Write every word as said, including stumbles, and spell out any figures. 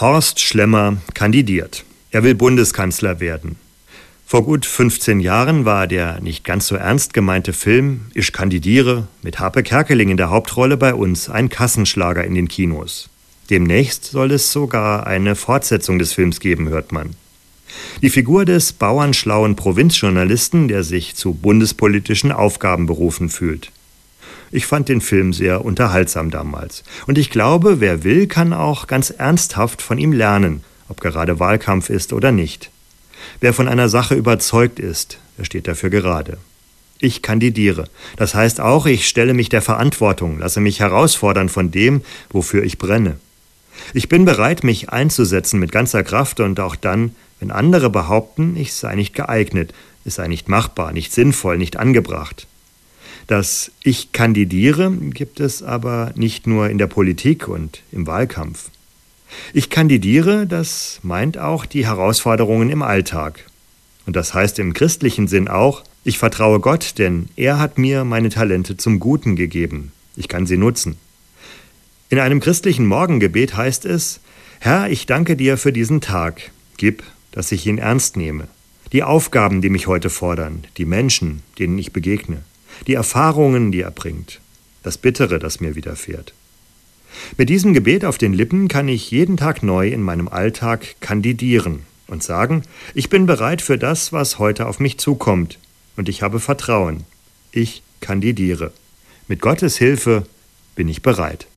Horst Schlemmer kandidiert. Er will Bundeskanzler werden. Vor gut fünfzehn Jahren war der nicht ganz so ernst gemeinte Film »Ich kandidiere« mit Harpe Kerkeling in der Hauptrolle bei uns ein Kassenschlager in den Kinos. Demnächst soll es sogar eine Fortsetzung des Films geben, hört man. Die Figur des bauernschlauen Provinzjournalisten, der sich zu bundespolitischen Aufgaben berufen fühlt. Ich fand den Film sehr unterhaltsam damals. Und ich glaube, wer will, kann auch ganz ernsthaft von ihm lernen, ob gerade Wahlkampf ist oder nicht. Wer von einer Sache überzeugt ist, der steht dafür gerade. Ich kandidiere. Das heißt auch, ich stelle mich der Verantwortung, lasse mich herausfordern von dem, wofür ich brenne. Ich bin bereit, mich einzusetzen mit ganzer Kraft und auch dann, wenn andere behaupten, ich sei nicht geeignet, es sei nicht machbar, nicht sinnvoll, nicht angebracht. Das Ich kandidiere gibt es aber nicht nur in der Politik und im Wahlkampf. Ich kandidiere, das meint auch die Herausforderungen im Alltag. Und das heißt im christlichen Sinn auch, ich vertraue Gott, denn er hat mir meine Talente zum Guten gegeben. Ich kann sie nutzen. In einem christlichen Morgengebet heißt es, Herr, ich danke dir für diesen Tag. Gib, dass ich ihn ernst nehme. Die Aufgaben, die mich heute fordern, die Menschen, denen ich begegne. Die Erfahrungen, die er bringt, das Bittere, das mir widerfährt. Mit diesem Gebet auf den Lippen kann ich jeden Tag neu in meinem Alltag kandidieren und sagen, ich bin bereit für das, was heute auf mich zukommt und ich habe Vertrauen. Ich kandidiere. Mit Gottes Hilfe bin ich bereit.